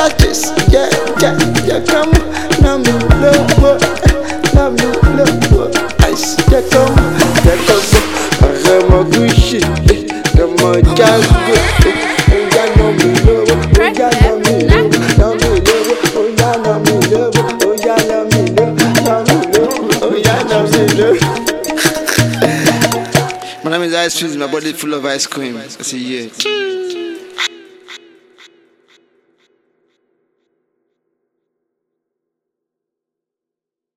practice. Yeah, yeah, yeah, come on. Now me love, now me love. Ice, yeah, come on. I'm a good shit. I'm a jago. Oh, yeah, no me love. Oh, yeah, no me love. No me love. Oh, yeah, no me love. Oh, yeah, no me love. No me love. Oh, yeah, no me love. My name is Ice Fizz, my body full of ice cream. I say, yeah.